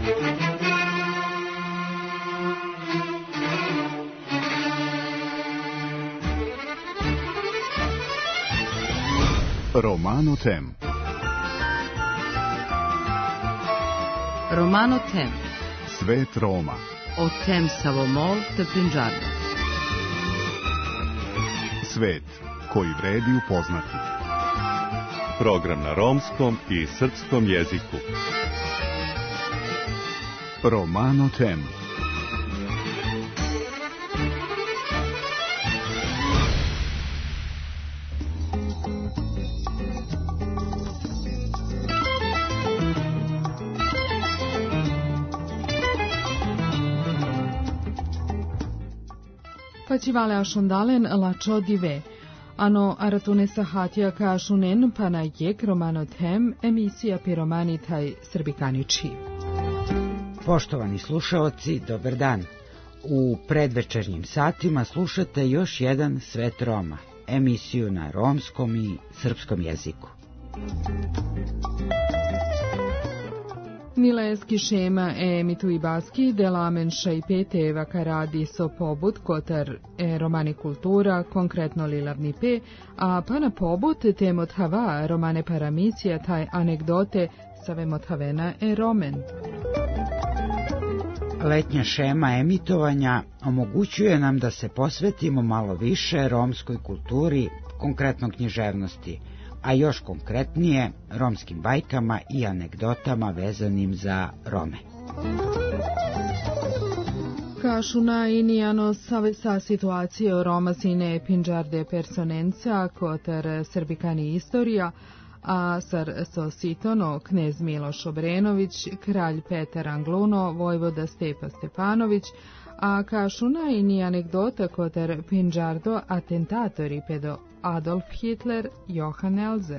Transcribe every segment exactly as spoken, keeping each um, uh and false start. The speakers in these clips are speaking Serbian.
Romano Tem. Romano Tem. Svet Roma. O tem Savomol te Pinđarda. Svet koji vredi upoznati. Program na romskom i srpskom jeziku. Romano Tem. Facivale ashundalen la chodive. Ano aratune sahatija ka shunen pana jek Romano Tem, emisija Piromani taj Srbikanići. Poštovani slušaoci, dobar dan. U predvečernjim satima slušate još jedan Svet Roma, emisiju na romskom i srpskom jeziku. Nileski šema e mitui baski delamen šajpete vakaradi so pobut kotar e romani kultura, konkretno lilavni pe, a pana pobut temot hava romane paramicija taj anegdote savemot havena e romen. Letnja šema emitovanja omogućuje nam da se posvetimo malo više romskoj kulturi, konkretno književnosti, a još konkretnije romskim bajkama i anegdotama vezanim za Rome. Kašuna inijano sa situacije o Roma sine Pinđarde personenca kotar Srbikani istorija, a sar sositono knez Miloš Obrenović, kralj Petar Angluno, vojvoda Stepa Stepanović, a kašuna ini anegdota kotar Pinđardo atentatori pedo Adolf Hitler, Johan Elzer.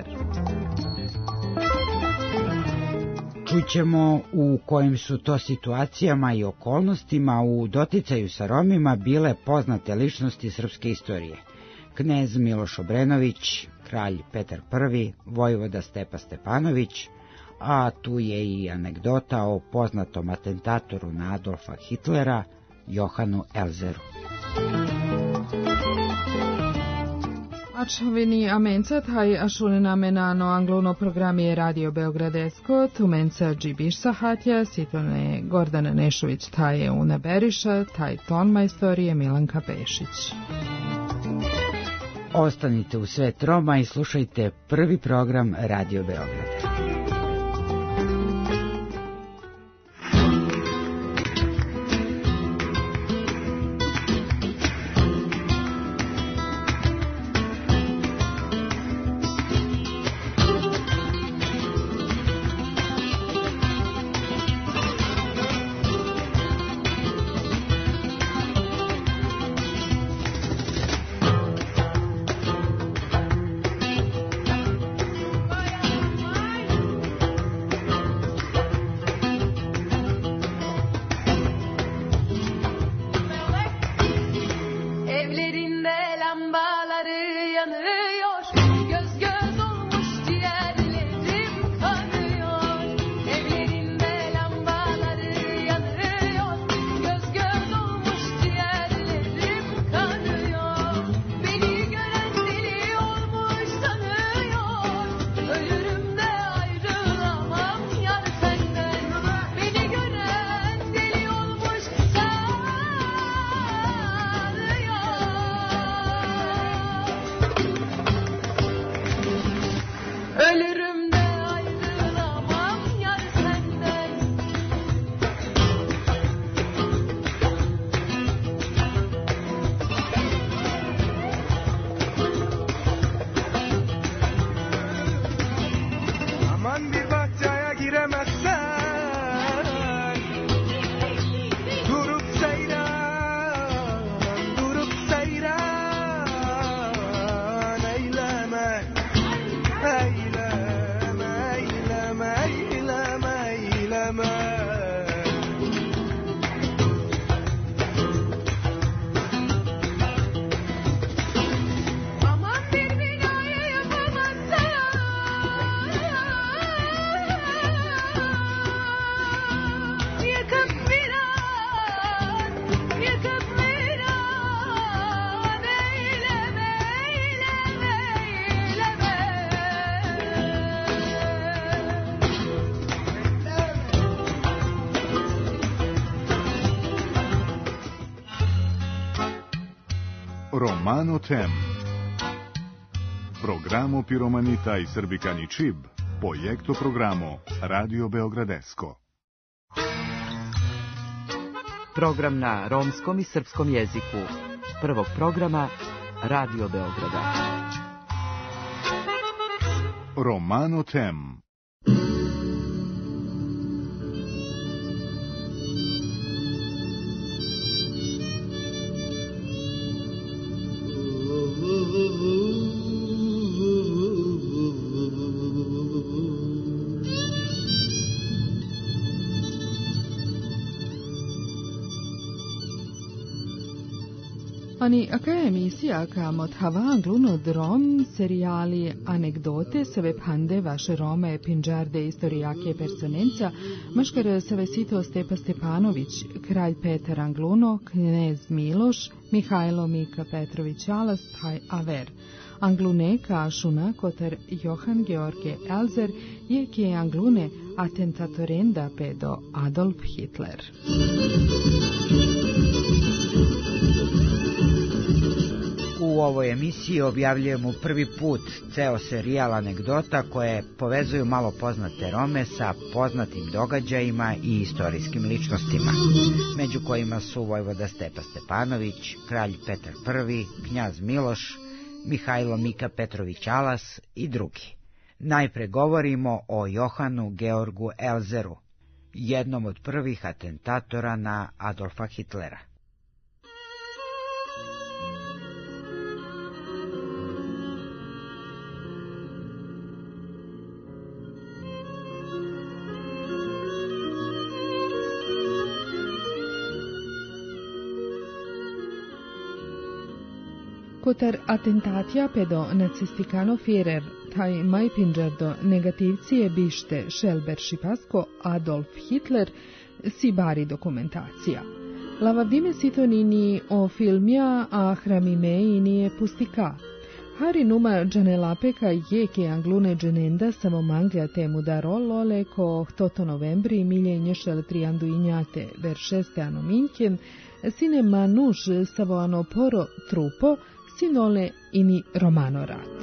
Čućemo u kojim su to situacijama i okolnostima u doticaju sa Romima bile poznate ličnosti srpske istorije. Knez Miloš Obrenović, kralj Petar Prvi, vojvoda Stepa Stepanović, a tu je i anegdota o poznatom atentatoru na Adolfa Hitlera, Johanu Elzeru. Ačovini amenca taj ašulinamena no anglono programi Radio Beogradesko, tumenca Džibiš Sahatja, sitone Gordana Nešović taj je Una Beriša, taj ton majstorije Milanka Pešić. Ostanite u Svet Roma i slušajte prvi program Radio Beograda. Romano Tem. Programo Piromanita i Srbikani Čib, projekto programo Radio Beogradesko. Program na romskom i srpskom jeziku. Prvog programa Radio Beograda. Romano Tem. Ani aka je emisija kam hava angluno drom serijali anegdote seve pande vaše Rome Pinđarde istorijake personenca maškar seve sito Stepa Stepanović, kralj Petar Angluno, knez Miloš, Mihajlo Mika Petrović Alas, taj Aver. Anglune kašuna kotar Johan George Elzer je ke Anglune atentatorenda pedo Adolf Hitler. U ovoj emisiji objavljujemo prvi put ceo serijal anegdota koje povezuju malo poznate Rome sa poznatim događajima i istorijskim ličnostima, među kojima su vojvoda Stepa Stepanović, kralj Petar Prvi, knjaz Miloš, Mihajlo Mika Petrović Alas i drugi. Najpre govorimo o Johanu Georgu Elzeru, jednom od prvih atentatora na Adolfa Hitlera. Kotar atentacija pedo nacistikano Führer, taj maj Pinđardo negativcije bište Šelber Šipasko Adolf Hitler si bari dokumentacija. Lavavdime sitonini o filmija a hramime nije pustika. Hari numa džanelapeka je ke anglune dženenda samo manglja temu darolole ko htoto novembri miljenje šel triandu injate ver šeste ano minken sine manuš savo ano poro trupo sinole ini romano rat.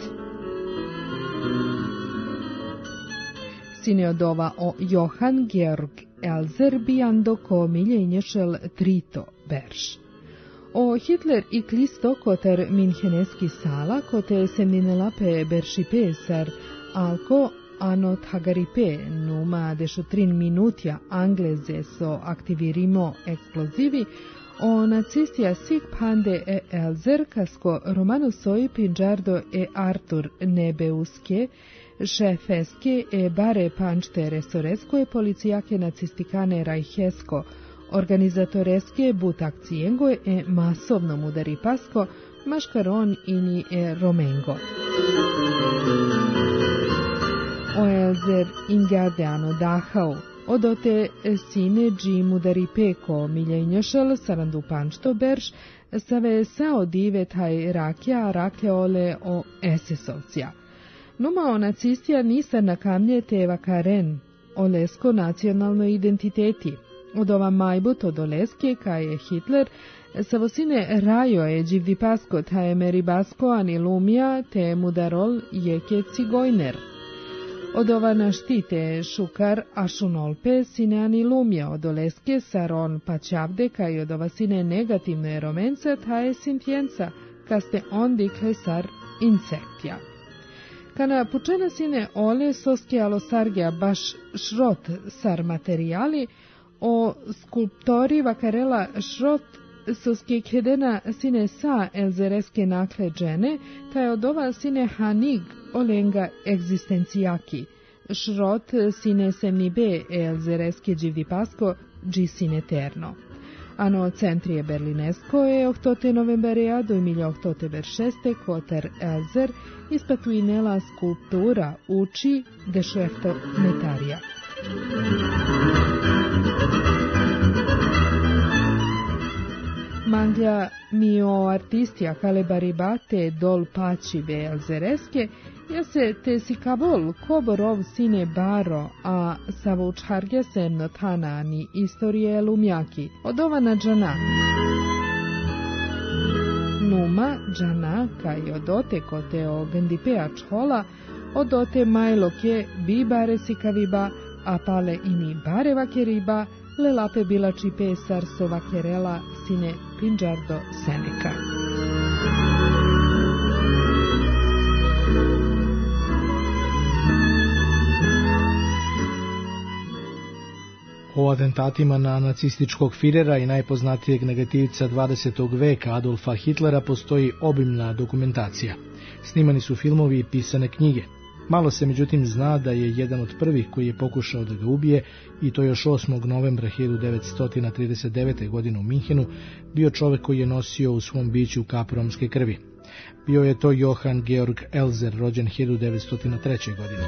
Sine odova o Johan Georg Elzer bijando ko miljenje šel trito berš. O Hitler i klisto koter minheneski sala kote seminelape beršipe sar alko ano tagaripe numa dešotrin minutja angleze so aktivirimo eksplozivi o nacistija sik pande e Elzer kasko romano soi Pinđardo e Artur Nebeuske šefeske e bare pančte resoresko e policijake nacistikane rajhesko organizatoreske but akcijengo e masovno mudari pasko maškaron ini e romengo. O Elzer ingardeano dahau odote sine dži mudari peko miljenješel sarandu pančto berš save sao dive taj rakja rakeole o esesovcija. Numa o nacistija nisa na kamlje teva karen o lesko nacionalno identiteti. Od ova majbut od oleske ka je Hitler savo sine rajo je dživdi pasko ta je meribasko ani lumija te mudarol jeke cigojner. Od ova naštite šukar ašunolpe sine ani lumija od oleske saron pačavde ka i od ova sine negativne romenca ta je sintjenca kaste ondikle sar insektja. Kana pučena sine ole soske alosargja baš šrot sar materijali o skulptori vakarela šrot soske kjedena sine sa elzereske nakle džene, taj od ova sine hanig olenga egzistencijaki. Šrot sine semnibe elzereske dživdi pasko dži sine terno. Ano centrije berlinesko je ohtote novemberea do milja ohtote beršeste koter Elzer ispatuinela skulptura uči dešefto metarija. Manglja mio artistija kalebaribate dol pači ve elzereske, ja se te si kabol koborov sine baro, a savučharge se notana ni istorije lumjaki, od ova na džana. numa džana kaj odote koteo gndipea čhola, odote majloke bibare sikaviba, a pale imi bareva keriba, lelape bilači pesar sova kerela sine Pinđardo Seneca. O atentatima na nacističkog Firera i najpoznatijeg negativca dvadesetog veka Adolfa Hitlera postoji obimna dokumentacija. Snimani su filmovi i pisane knjige. Malo se međutim zna da je jedan od prvih koji je pokušao da ga ubije, i to još osmog novembra hiljadu devetsto trideset devete. godine u Minhenu, bio čovjek koji je nosio u svom biću kap romske krvi. Bio je to Johann Georg Elzer, rođen hiljadu devetsto treće. godine.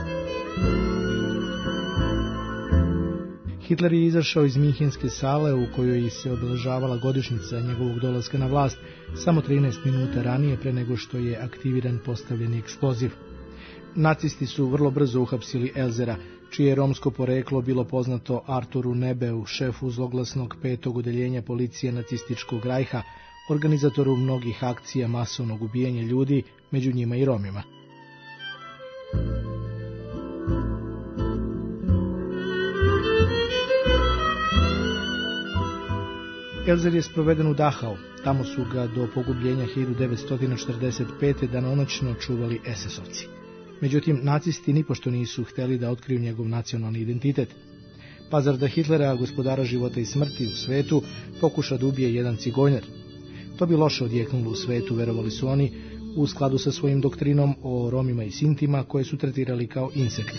Hitler je izašao iz minhenske sale u kojoj se obeležavala godišnjica njegovog dolaska na vlast samo trinaest minuta ranije pre nego što je aktiviran postavljeni eksploziv. Nacisti su vrlo brzo uhapsili Elzera, čije je romsko poreklo bilo poznato Arturu Nebeu, šefu zloglasnog petog odeljenja policije nacističkog Rajha, organizatoru mnogih akcija masovnog ubijanja ljudi, među njima i Romima. Elzer je sproveden u Dachau, tamo su ga do pogubljenja hiljadu devetsto četrdeset pete. danonoćno čuvali esesovci. Međutim, nacisti nipošto nisu hteli da otkriju njegov nacionalni identitet. Pazarda Hitlera, gospodara života i smrti u svetu, pokuša da ubije jedan cigojner. To bi loše odjeknulo u svetu, verovali su oni, u skladu sa svojim doktrinom o Romima i Sintima, koje su tretirali kao insekte.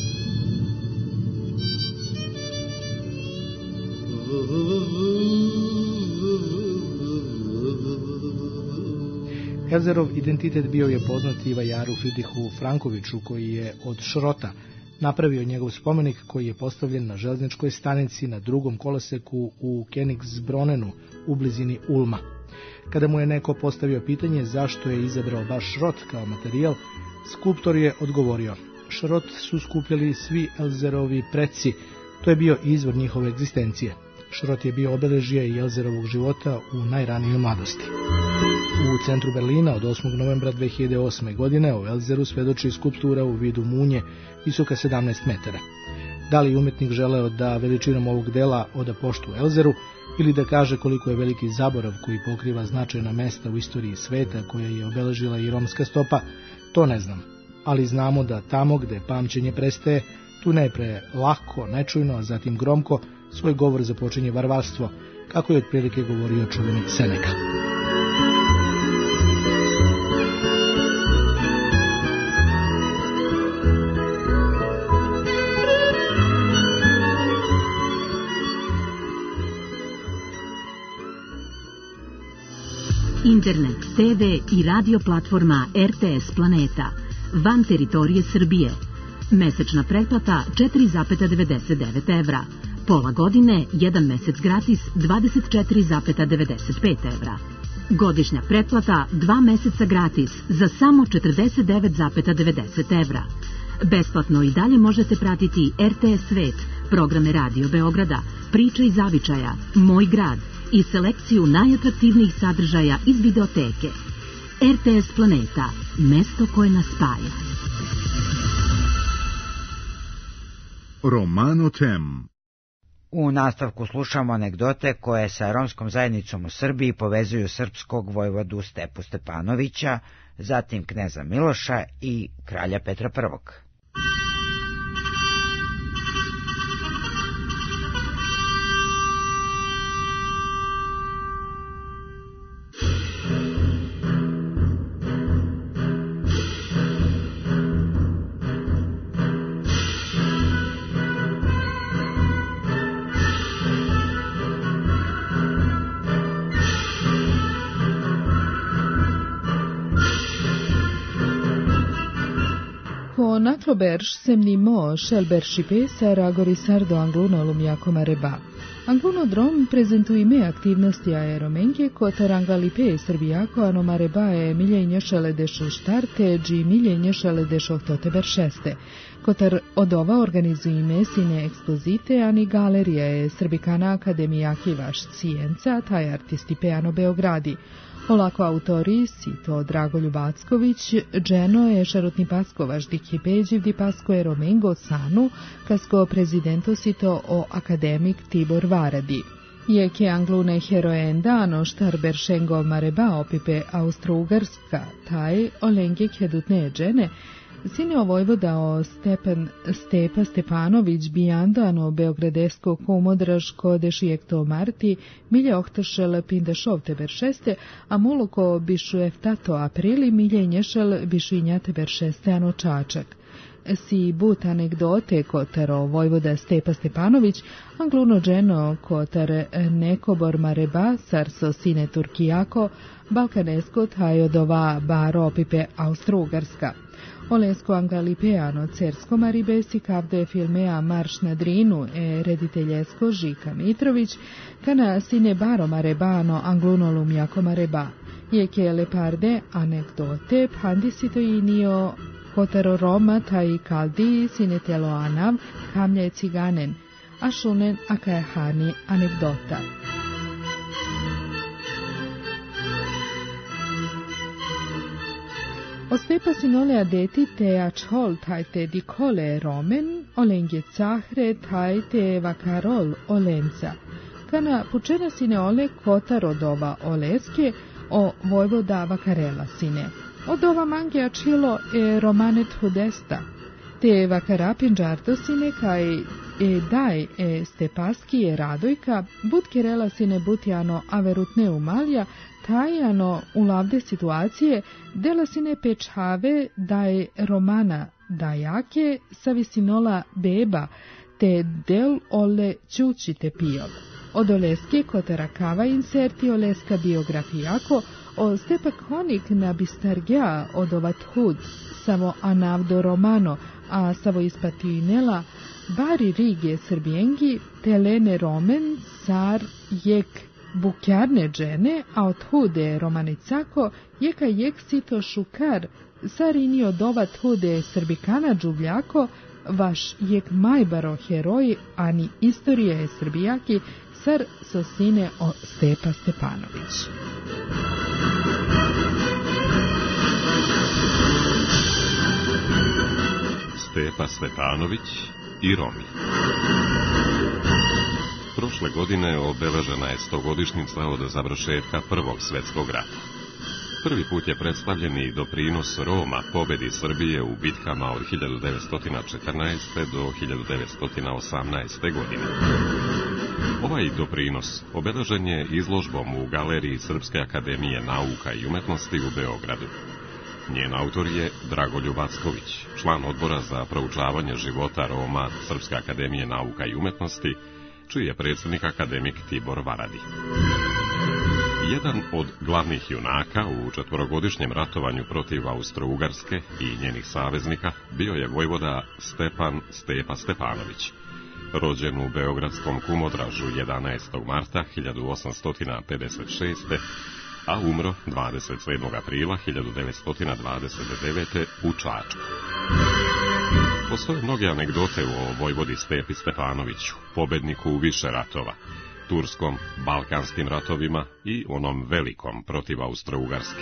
Elzerov identitet bio je poznat i vajaru Friedrichu Frankoviću, koji je od šrota napravio njegov spomenik, koji je postavljen na železničkoj stanici na drugom koloseku u Königsbronenu u blizini Ulma. Kada mu je neko postavio pitanje zašto je izabrao baš šrot kao materijal, skulptor je odgovorio: šrot su skupljali svi Elzerovi preci, to je bio izvor njihove egzistencije. Šrot je bio obeležje i Elzerovog života u najranijoj mladosti. U centru Berlina od osmog novembra dve hiljade osme. godine o Elzeru svedoči skulptura u vidu munje, visoka sedamnaest metara. Da li umjetnik želeo da veličinom ovog dela oda poštu Elzeru, ili da kaže koliko je veliki zaborav koji pokriva značajna mesta u istoriji sveta koja je obeležila i romska stopa, to ne znam. Ali znamo da tamo gde pamćenje prestaje, tu najpre lako, nečujno, a zatim gromko, svoj govor započinje varvarstvo, kako je otprilike govorio čuveni Seneca. Internet, te ve i radio platforma er te es Planeta, van teritorije Srbije. Mesečna pretplata četiri zarez devedeset devet evra. Pola godine, jedan mesec gratis, dvadeset četiri zarez devedeset pet evra. Godišnja pretplata, dva meseca gratis, za samo četrdeset devet zarez devedeset evra. Besplatno i dalje možete pratiti er te es Svet, programe Radio Beograda, Priče iz zavičaja, Moj grad i selekciju najatraktivnijih sadržaja iz videoteke. er te es Planeta, mesto koje nas spaja. Romano Tem. U nastavku slušamo anegdote koje sa romskom zajednicom u Srbiji povezuju srpskog vojvodu Stepu Stepanovića, zatim kneza Miloša i kralja Petra Prvog. Nacloberș semnimo Shelberšipe sa Ragorisardo Angluno Lumiacoma Reba. Angluno Drom prezentuime aktivnosti aeromenke kotar Angalipe Srbijako Anomarebae miljenje šeledešo štarte dži miljenje šeledešo tote beršeste. Kotar odova organizujime sine ekspozite ani galerije Srbikana Akademija Kivaš Cijenca taj artisti Peano Beogradi. Olako autori Sito Dragoljub Acković, Dženo je šarotni paskovaš di Beđiv di Pasko je Romengo Sanu, kasko prezidento Sito o akademik Tibor Varadi. Je ke anglune heroendano štarber šengo mareba opipe Austro-Ugarska, taj olenge kedutne džene, sine o vojvoda o Stepan, Stepa Stepanović bijandano beogradesko komodraško dešijekto marti, milje ohtašel pindešov teber šeste, a moloko bišu eftato aprili milje nješel bišinja teber šeste ano čačak. Si but anegdote kotaro vojvoda Stepa Stepanović, angluno dženo kotar nekobor mareba sarso sine Turkijako, balkanesko tajodova baro opipe Austro-Ugarska. Olesko angalipeano cersko maribe si kavde filmea Marš na Drinu e rediteljesko Žika Mitrović, kana sine baro marebano angluno lumjako mareba. Je ke leparde anegdote pandisito inio kotaro Roma taj kaldi sine telo anav kamlja je ciganen, a šunen akajahani anegdota. O Stepa sinole adeti te achol tajte di kole romen, olenge cahre tajte vakarol olenca. Kana pučena sine ole kota rodova oleske o vojvoda vakarela sine. Od ova mange achilo e romanet hudesta. Te vakara pinđarto sine kaj e daj e stepaski e radojka, but kerela sine butjano averutne umalja, tajano u lavde situacije, dela sine pečave da je romana dajake sa visinola beba, te del ole čučite pijov. Od oleske kotara kava inserti oleska biografijako, o Stepa konik na bistargja od ovat hud, samo anavdo romano, a savo ispatinela, bari rige srbijengi, telene romen, car jek bukjarne džene, a od hude romanicako, jeka jek sito šukar, sarinio dovat hude srbikana džuvljako, vaš jek majbaro heroji, ani istorija je srbijaki, sar sosine o Stepa Stepanović. Stepa Stepanović i Romi. Prošle godine obeležena je stogodišnjica od završetka Prvog svjetskog rata. Prvi put je predstavljen i doprinos Roma pobedi Srbije u bitkama od hiljadu devetsto četrnaeste. do hiljadu devetsto osamnaeste. godine. Ovaj doprinos obeležen je izložbom u Galeriji Srpske akademije nauka i umetnosti u Beogradu. Njen autor je Dragoljub Acković, član odbora za proučavanje života Roma Srpske akademije nauka i umetnosti, čiji je predsjednik akademik Tibor Varadi. Jedan od glavnih junaka u četvorogodišnjem ratovanju protiv Austro-Ugarske i njenih saveznika bio je vojvoda Stepan Stepa Stepanović, rođen u beogradskom Kumodražu jedanaestog marta hiljadu osamsto pedeset šeste. a umro dvadeset sedmog aprila hiljadu devetsto dvadeset devete. u Čačku. Postoje mnoge anegdote o vojvodi Stepi Stepanoviću, pobedniku u više ratova, turskom, balkanskim ratovima i onom velikom protiv Austro-Ugarske.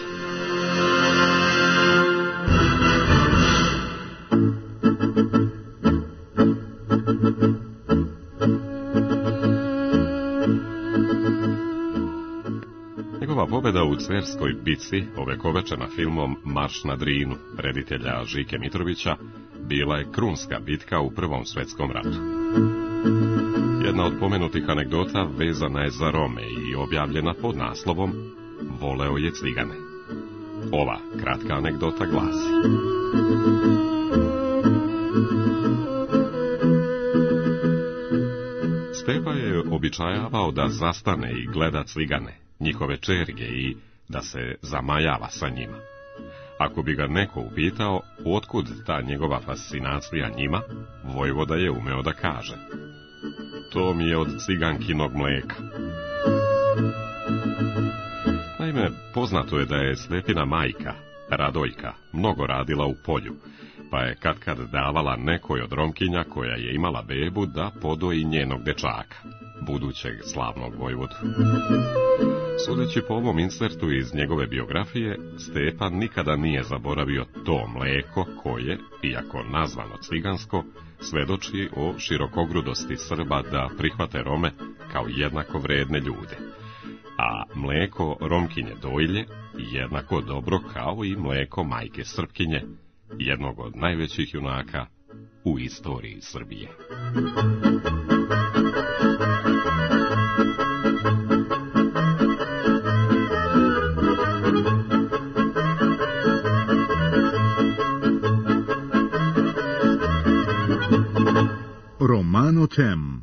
Njegova pobjeda u Cerskoj bici, ovekovečena filmom Marš na Drinu, reditelja Žike Mitrovića, bila je krunska bitka u Prvom svjetskom ratu. Jedna od pomenutih anegdota vezana je za Rome i objavljena pod naslovom Voleo je cigane. Ova kratka anegdota glasi: Stepa je običajavao da zastane i gleda cigane, njihove čerge, i da se zamajava sa njima. Ako bi ga neko upitao otkud ta njegova fascinacija njima, vojvoda je umeo da kaže: to mi je od cigankinog mleka. Naime, poznato je da je Stepina majka, Radojka, mnogo radila u polju, pa je katkad davala nekoj od Romkinja koja je imala bebu da podoji njenog dečaka. budućeg slavnog vojvodu. Sudeći po ovom insertu iz njegove biografije, Stepan nikada nije zaboravio to mleko koje, iako nazvano cigansko, svedoči o širokogrudosti Srba da prihvate Rome kao jednako vredne ljude, a mleko Romkinje dojlje jednako dobro kao i mleko majke Srpkinje, jednog od najvećih junaka u istoriji Srbije. Romano Tem.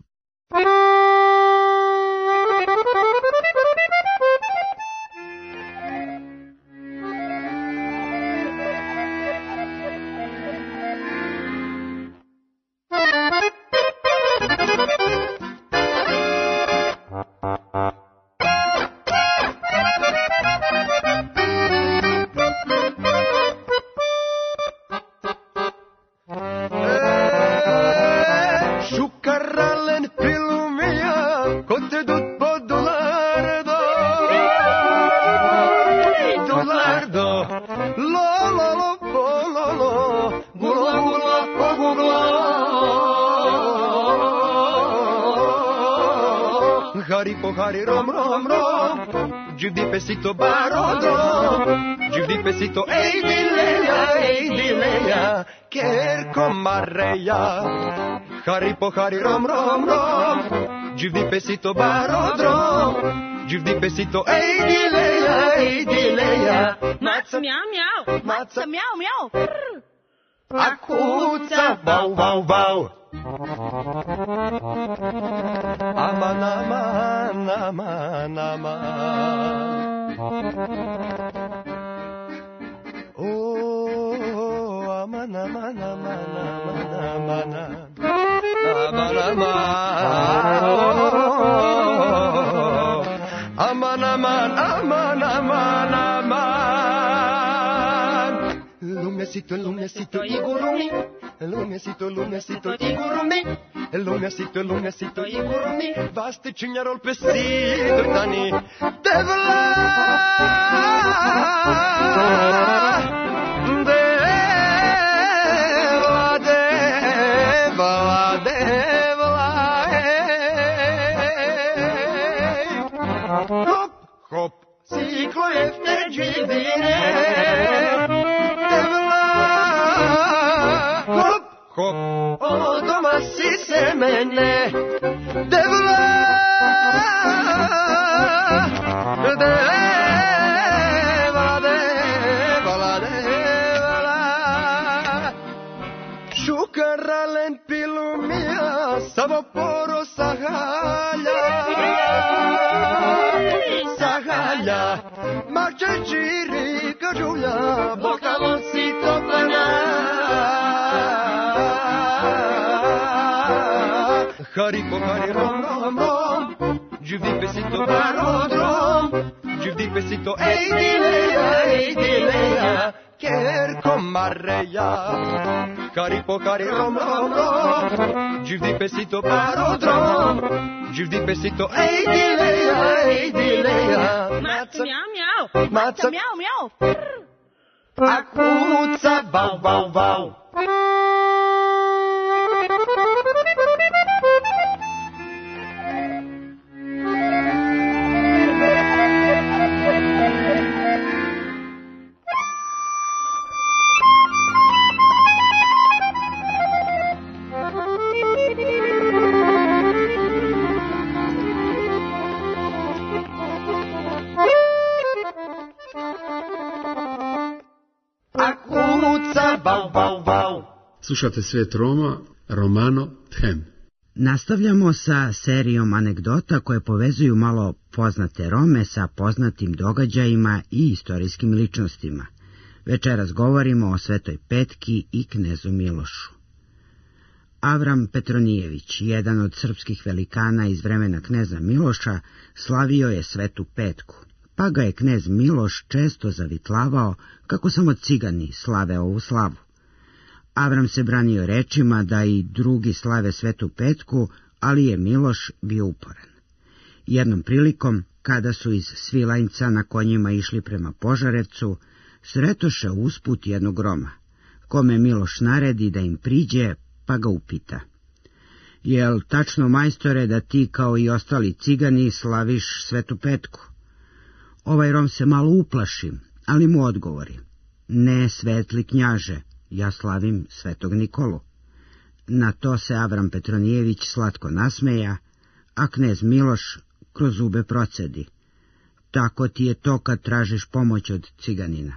Hari rom rom rom, giudi pesito barodro, giudi pesito ey dileya, ey dileya, kerko marreya. Hari po hari rom rom rom, giudi pesito barodro, giudi pesito ey dileya, ey dileya. Maca miau miau, maca miau miau. Akuca bau bau bau. Aman aman aman aman. Oh aman aman aman aman aman. Aman aman. Aman aman aman aman aman. Lumiacito lumiacito igurumi. Lumiacito, lumiacito, igurumi. Lumiacito, lumiacito, igurumi. Vaste cignarol pestito, tani. Devla, devla, devla, devla, hop, hop, ciklo jefte dživine. Hop, hop, o doma si se mene, devla, devla, devla, devla. Šukaralen pilumija, samo poro sahalja, sahalja, mače čiri kažulja, bokalon si toplana. Hari po hari rom rom rom, giudi pesito barodrom, giudi pesito ey dileya, ey dileya, kerko marreya. Hari po hari rom rom rom, giudi pesito barodrom, giudi pesito ey dileya, ey dileya. Maca miau miau, maca miau miau. Akuca bau bau bau. Slušate Svet Roma, Romano Tem. Nastavljamo sa serijom anegdota koje povezuju malo poznate Rome sa poznatim događajima i istorijskim ličnostima. Večeras govorimo o Svetoj Petki i knezu Milošu. Avram Petronijević, jedan od srpskih velikana iz vremena kneza Miloša, slavio je Svetu Petku, pa ga je knez Miloš često zavitlavao kako samo cigani slave ovu slavu. Avram se branio rečima da i drugi slave Svetu Petku, ali je Miloš bio uporan. Jednom prilikom, kada su iz Svilajnca na konjima išli prema Požarevcu, sretoše usput jednog Roma, kome Miloš naredi da im priđe, pa ga upita: Jel tačno, majstore, da ti kao i ostali cigani slaviš Svetu Petku? Ovaj Rom se malo uplaši, ali mu odgovori: Ne, svetli knjaže, ja slavim Svetog Nikolu. Na to se Avram Petronijević slatko nasmeja, a knez Miloš kroz zube procedi: Tako ti je to kad tražiš pomoć od ciganina.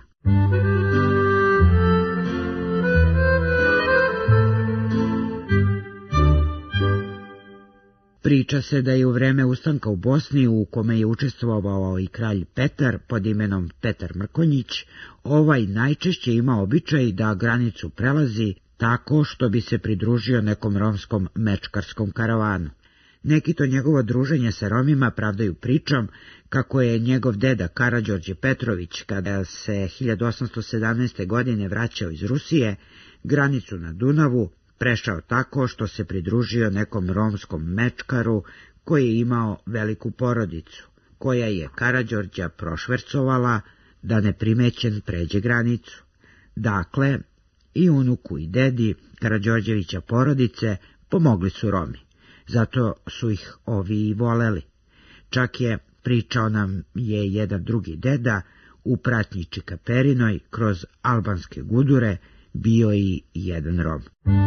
Priča se da je u vreme ustanka u Bosni, u kome je učestvovao i kralj Petar pod imenom Petar Mrkonjić, ovaj najčešće ima običaj da granicu prelazi tako što bi se pridružio nekom romskom mečkarskom karavanu. Neki to njegovo druženje sa Romima pravdaju pričom kako je njegov deda Karađorđe Petrović, kada se hiljadu osamsto sedamnaeste. godine vraćao iz Rusije, granicu na Dunavu prešao tako što se pridružio nekom romskom mečkaru koji je imao veliku porodicu, koja je Karađorđa prošvercovala da neprimećen pređe granicu. Dakle, i unuku i dedi Karađorđevića porodice pomogli su Romi, zato su ih ovi i voleli. Čak je, pričao nam je jedan drugi deda, u pratnji Čikaperinoj kroz albanske gudure bio i jedan Rom.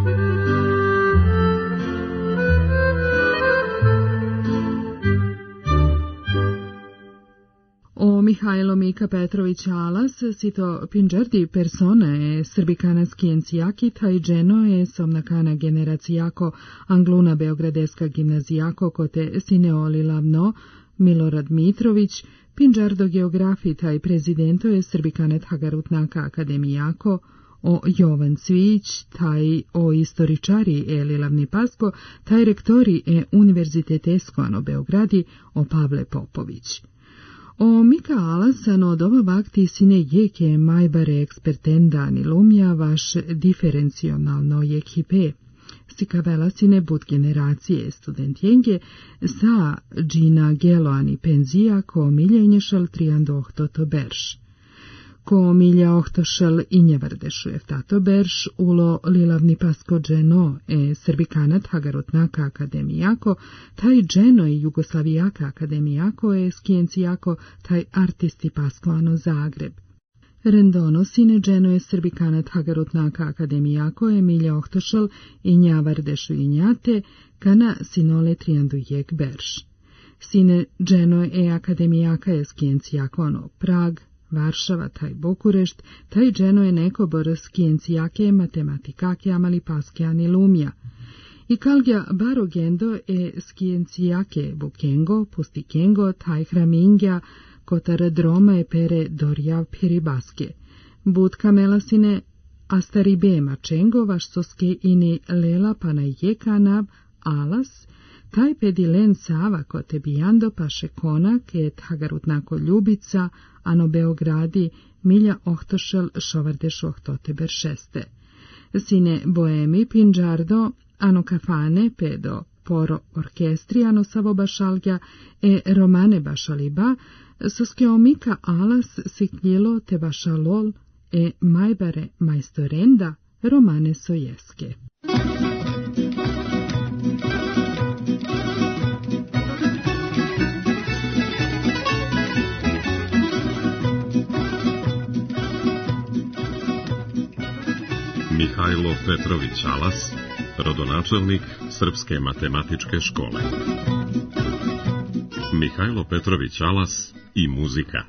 O Mihajlo Mika Petrović Alas, sito pinđardi persone srbikana skijencijaki, taj dženo je somnakana generacijako Angluna Beogradeska gimnazijako kote sineoli lavno Milorad Mitrović, pinđardo geografi taj prezidento je srbikanet Hagarutnaka akademijako, o Jovan Cvić, taj o istoričari Eli Lavni Pasko, taj rektori e univerzitetesko ano Beogradi, o Pavle Popović. O Mika Alasan od ova vakti sine jeke majbare ekspertenda ni lumja vaš diferencionalno ekipe. Sikavela sine bud generacije studentjenge sa džina geloani penzija ko miljenješal triando ohtoto berš. Ko milja ohtošel i njevardešu eftato berš ulo lilavni pasko dženo e srbikanat Hagarutnaka akademijako, taj dženo i Jugoslavijaka akademijako e skijencijako taj artisti pasko ano Zagreb. Rendono sine dženo je srbikanat Hagarutnaka akademijako e milja ohtošel i njavardešu i njate kana sinole triandu jek berš. Sine dženo e akademijaka e skijencijako ano Prag, Varšava, taj Bukurešt, taj dženo je neko bor skijencijake, matematikake, amali paske ani lumja. I kalgja barogendo e skijencijake bukengo, pustikengo, taj hramingja, kotar droma e pere dorjav piribaske. Budka melasine astaribe mačengo, vaštoske ini lela pana jekanav, alas, taj pedilen Sava kote bijando paše konak et Hagarutnako Ljubica, ano Beogradi, milja ohtošel šovardeš ohtote beršeste. Sine boemi pinđardo, ano kafane pedo poro orkestri, ano savo bašalgja e romane bašaliba, soskeo Mika Alas sikljilo te bašalol e majbare majstorenda romane sojeske. Mihajlo Petrović Alas, rodonačelnik Srpske matematičke škole. Mihajlo Petrović Alas i muzika.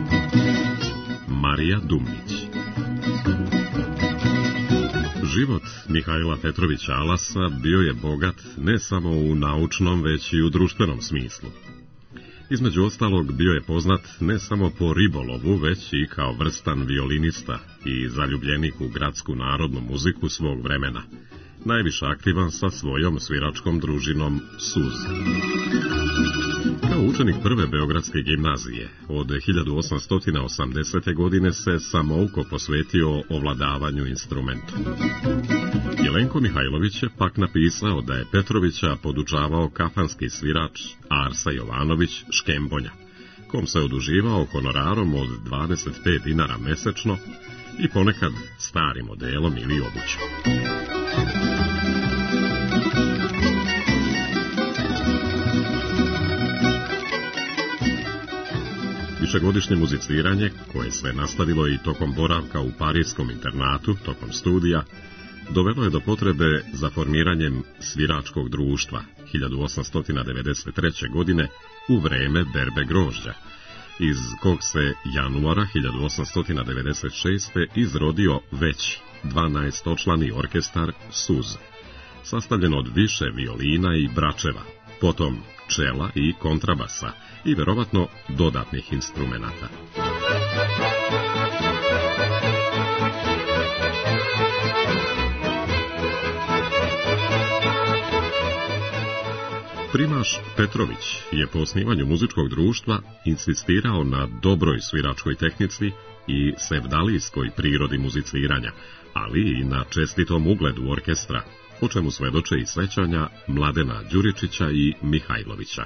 Marija Dumnić. Život Mihajla Petrovića Alasa bio je bogat ne samo u naučnom, već i u društvenom smislu. Između ostalog bio je poznat ne samo po ribolovu, već i kao vrstan violinista i zaljubljenik u gradsku narodnu muziku svog vremena, najviše aktivan sa svojom sviračkom družinom Suz. Kao učenik prve beogradske gimnazije, od hiljadu osamsto osamdesete. godine se samouko posvetio ovladavanju instrumentom. Jelenko Mihajlović je pak napisao da je Petrovića podučavao kafanski svirač Arsa Jovanović Škembonja, kom se oduživao honorarom od dvadeset pet dinara mesečno i ponekad starim modelom ili obućom. Višegodišnje muziciranje, koje se nastavilo i tokom boravka u parijskom internatu, tokom studija, dovelo je do potrebe za formiranjem sviračkog društva hiljadu osamsto devedeset treće. godine u vreme berbe grožđa, iz kog se januara hiljadu osamsto devedeset šeste. izrodio veći dvanaestočlani orkestar Suz, sastavljen od više violina i bračeva, potom čela i kontrabasa i verovatno dodatnih instrumenata. Primaš Petrović je po osnivanju muzičkog društva insistirao na dobroj sviračkoj tehnici i sevdalijskoj prirodi muziciranja, ali i na čestitom ugledu orkestra, o čemu svedoče i sećanja Mladena Đuričića i Mihajlovića.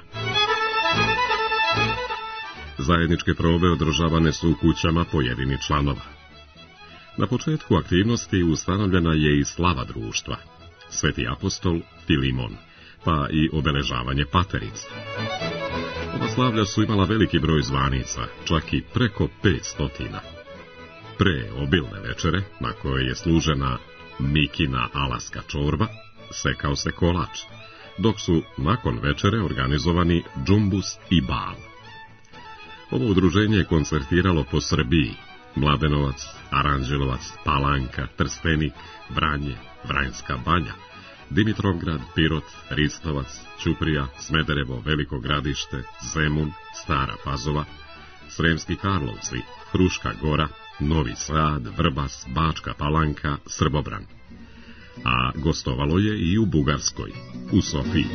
Zajedničke probe održavane su u kućama pojedinih članova. Na početku aktivnosti ustanovljena je i slava društva, Sveti apostol Filimon, pa i obeležavanje paterice. Ova slavlja su imala veliki broj zvanica, čak i preko petstotina. Pre obilne večere, na kojoj je služena Mikina alaska čorba, sekao se kolač, dok su nakon večere organizovani džumbus i bal. Ovo udruženje je koncertiralo po Srbiji: Mladenovac, Aranđelovac, Palanka, Trstenik, Vranje, Vranjska banja, Dimitrovgrad, Pirot, Ristovac, Ćuprija, Smederevo, Veliko Gradište, Zemun, Stara Pazova, Sremski Karlovci, Fruška Gora, Novi Sad, Vrbas, Bačka Palanka, Srbobran. A gostovalo je i u Bugarskoj, u Sofiji.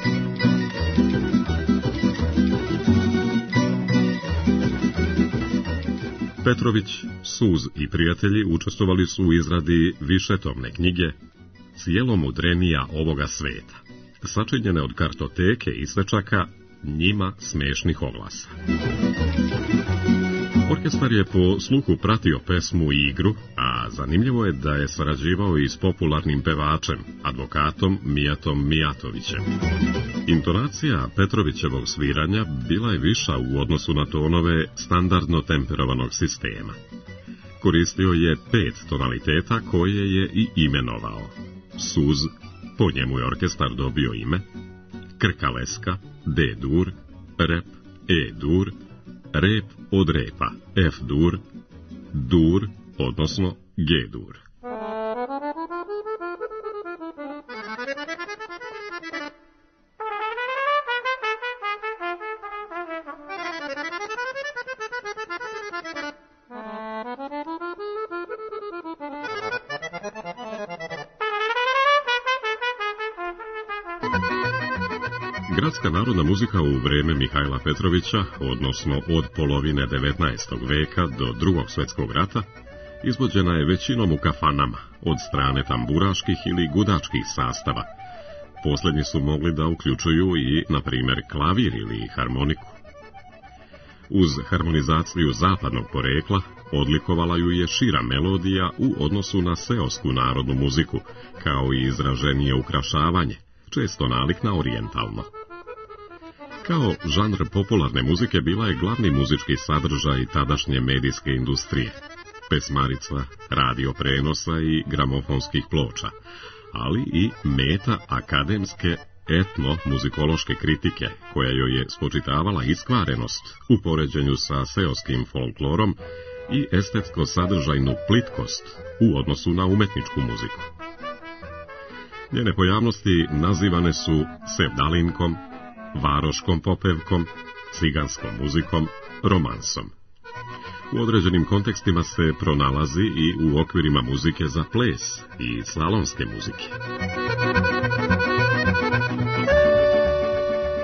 Petrović, Suz i prijatelji učestvovali su u izradi višetomne knjige Cijelo mudrenija ovoga sveta, sačinjene od kartoteke i svečaka njima smešnih oglasa. Orkestar je po sluhu pratio pesmu i igru, a zanimljivo je da je sarađivao i s popularnim pevačem, advokatom Mijatom Mijatovićem. Intonacija Petrovićevog sviranja bila je viša u odnosu na tonove standardno temperovanog sistema. Koristio je pet tonaliteta koje je i imenovao. Suz, po njemu je orkestar dobio ime, krkaleska, D-dur, rep, E-dur, rep od repa, F-dur, dur, odnosno G-dur. Gradska narodna muzika u vreme Mihajla Petrovića, odnosno od polovine devetnaestog veka do drugog svjetskog rata, izvođena je većinom u kafanama, od strane tamburaških ili gudačkih sastava. Posljednji su mogli da uključuju i, na primjer, klavir ili harmoniku. Uz harmonizaciju zapadnog porekla, odlikovala ju je šira melodija u odnosu na seosku narodnu muziku, kao i izraženije ukrašavanje, često nalik na orijentalno. Kao žanr popularne muzike bila je glavni muzički sadržaj tadašnje medijske industrije, pesmarica, radio prenosa i gramofonskih ploča, ali i meta akademske etno-muzikološke kritike, koja joj je spočitavala iskvarenost u poređenju sa seoskim folklorom i estetsko sadržajnu plitkost u odnosu na umetničku muziku. Njene pojavnosti nazivane su sevdalinkom, varoškom popevkom, ciganskom muzikom, romansom. U određenim kontekstima se pronalazi i u okvirima muzike za ples i slalonske muzike.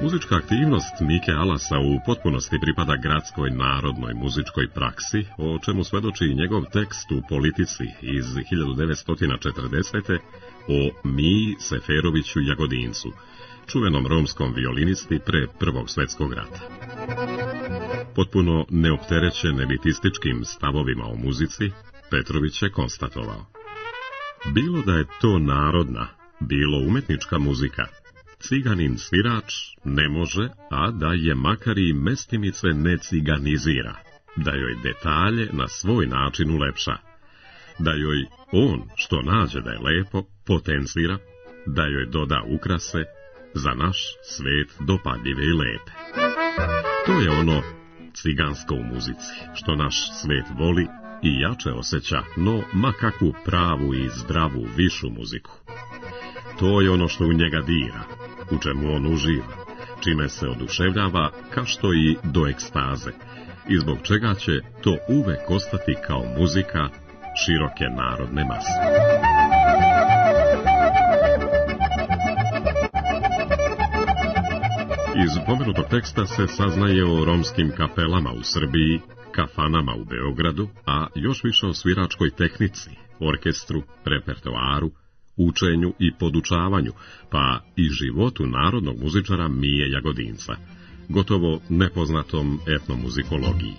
Muzička aktivnost Mike Alasa u potpunosti pripada gradskoj narodnoj muzičkoj praksi, o čemu svedoči i njegov tekst u Politici iz hiljadu devetsto četrdesete. o Miji Seferoviću Jagodincu, čuvenom romskom violinisti pre Prvog svjetskog rata. Potpuno neopterećen elitističkim stavovima o muzici, Petrović je konstatovao: bilo da je to narodna, bilo umetnička muzika, ciganin svirač ne može, a da je makar i mestimice ne ciganizira, da joj detalje na svoj način ulepša, da joj on, što nađe da je lepo, potencira, da joj doda ukrase, za naš svet dopadljive i lepe. To je ono cigansko u muzici, što naš svet voli i jače osjeća, no ma kakvu pravu i zdravu višu muziku. To je ono što u njega dira, u čemu on uživa, čime se oduševljava, kao što i do ekstaze, i zbog čega će to uvek ostati kao muzika široke narodne mase. Iz pomenutog teksta se saznaje o romskim kapelama u Srbiji, kafanama u Beogradu, a još više o sviračkoj tehnici, orkestru, repertoaru, učenju i podučavanju, pa i životu narodnog muzičara Mije Jagodinca, gotovo nepoznatom etnomuzikologiji.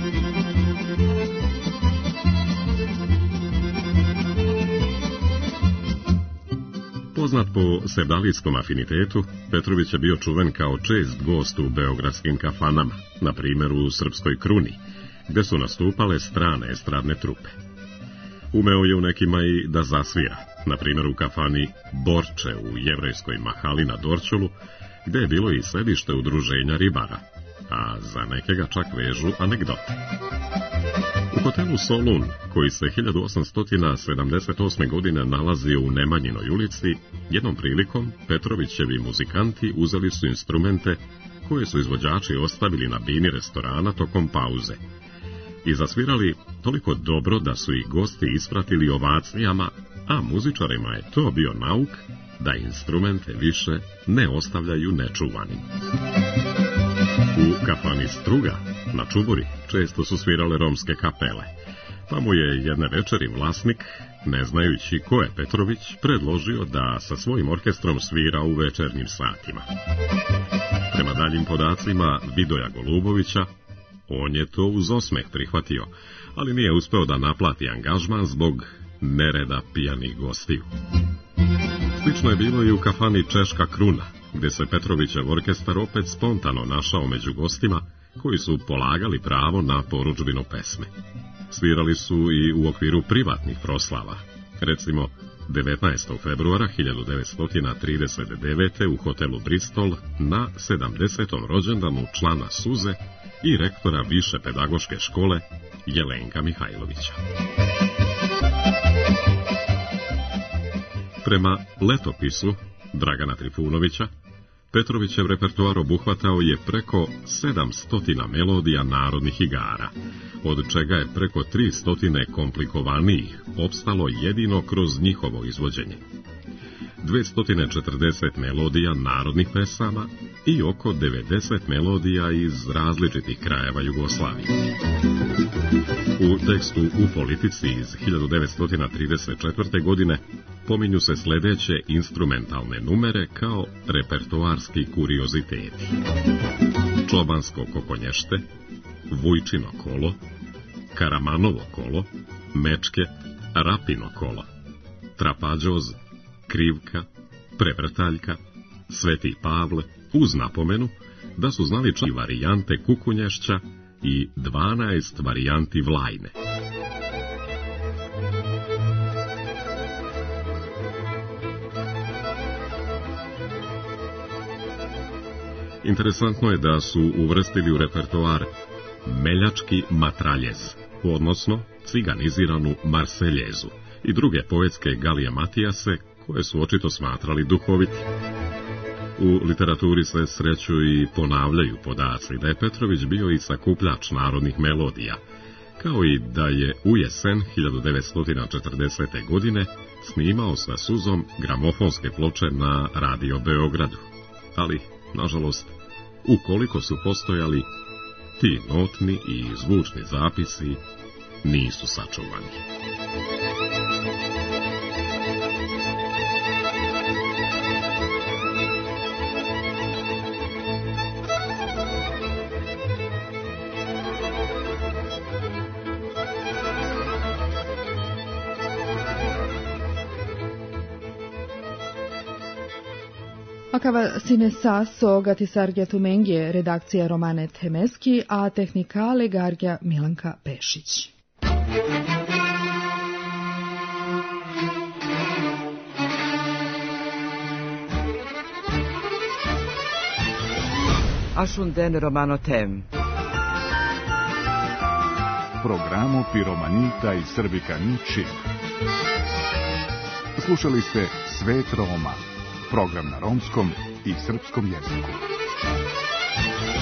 Poznat po sevdalijskom afinitetu, Petrović je bio čuven kao čest gost u beogradskim kafanama, na primjer u Srpskoj Kruni, gde su nastupale strane estradne trupe. Umeo je u nekima i da zasvira, na primjer u kafani Borče u jevrejskoj mahali na Dorćolu, gde je bilo i sedište udruženja ribara, a za neke ga čak vežu anegdote. U hotelu Solun, koji se hiljadu osamsto sedamdeset osme. godine nalazio u Nemanjinoj ulici, jednom prilikom Petrovićevi muzikanti uzeli su instrumente koje su izvođači ostavili na bini restorana tokom pauze i zasvirali toliko dobro da su ih gosti ispratili ovacijama, a muzičarima je to bio nauk da instrumente više ne ostavljaju nečuvanim. U kafani Struga na Čuburi često su svirale romske kapele, pa mu je jedne večeri vlasnik, ne znajući ko je Petrović, predložio da sa svojim orkestrom svira u večernjim satima. Prema daljim podacima Vidoja Golubovića, on je to uz osmeh prihvatio, ali nije uspeo da naplati angažman zbog nereda pijanih gostiju. Slično je bilo i u kafani Češka Kruna, gde se Petrovićev orkestar opet spontano našao među gostima koji su polagali pravo na porudžbinu pesme. Svirali su i u okviru privatnih proslava, recimo devetnaestog februara hiljadu devetsto trideset devete. u hotelu Bristol na sedamdesetom rođendanu člana Suze i rektora Više pedagoške škole Jelenka Mihajlovića. Prema letopisu Dragana Trifunovića, Petrovićev repertoar obuhvatao je preko sedamsto melodija narodnih igara, od čega je preko tristo komplikovanijih opstalo jedino kroz njihovo izvođenje. dvesta četrdeset melodija narodnih pesama i oko devedeset melodija iz različitih krajeva Jugoslavije. U tekstu U politici iz hiljadu devetsto trideset četvrte. godine pominju se sledeće instrumentalne numere kao repertoarski kurioziteti: Čobansko kokonješte, Vujčino kolo, Karamanovo kolo, Mečke, Rapino kolo, Trapađoz, Krivka, Prevrtaljka, Sveti Pavle, uz napomenu da su znali čak i varijante kukunješća i dvanaest varijanti Vlajne. Interesantno je da su uvrstili u repertoar meljački matraljez, odnosno ciganiziranu marseljezu i druge poetske Galije Matijase, koje su očito smatrali duhoviti. U literaturi se sreću i ponavljaju podaci da je Petrović bio i sakupljač narodnih melodija, kao i da je u jesen hiljadu devetsto četrdesete. godine snimao sa Suzom gramofonske ploče na Radio Beogradu, ali, nažalost, ukoliko su postojali, ti notni i zvučni zapisi nisu sačuvani. Akava sine saso gatisargja tumengje redakcija Romane Temeski, a tehnikale gargja Milanka Pešić. Ashunden Romano Tem. Programo Piromanita i Srbikani Čib. Slušali ste Svet Roma, program na romskom i srpskom jeziku.